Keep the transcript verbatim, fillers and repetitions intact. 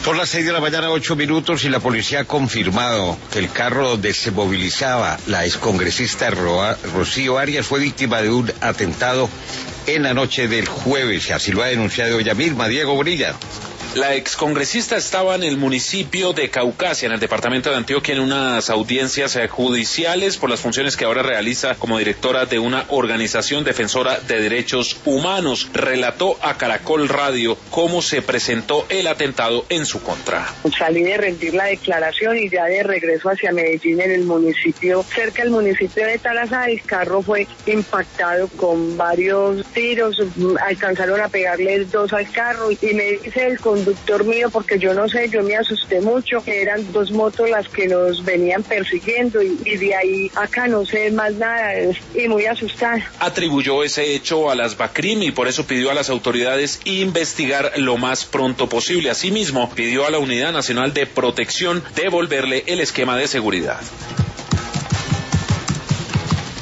Son las seis de la mañana, ocho minutos, y la policía ha confirmado que el carro donde se movilizaba la excongresista Roa, Rocío Arias fue víctima de un atentado en la noche del jueves. Así lo ha denunciado ella misma. Diego Bonilla. La excongresista estaba en el municipio de Caucasia, en el departamento de Antioquia, en unas audiencias judiciales por las funciones que ahora realiza como directora de una organización defensora de derechos humanos. Relató a Caracol Radio cómo se presentó el atentado en su contra. Salí de rendir la declaración y ya de regreso hacia Medellín, en el municipio, cerca del municipio de Tarazá, el carro fue impactado con varios tiros, alcanzaron a pegarle dos al carro y me dice el conductor conductor mío, porque yo no sé, yo me asusté mucho, que eran dos motos las que nos venían persiguiendo y, y de ahí acá no sé más nada y muy asustada. Atribuyó ese hecho a las BACRIM y por eso pidió a las autoridades investigar lo más pronto posible. Asimismo, pidió a la Unidad Nacional de Protección devolverle el esquema de seguridad.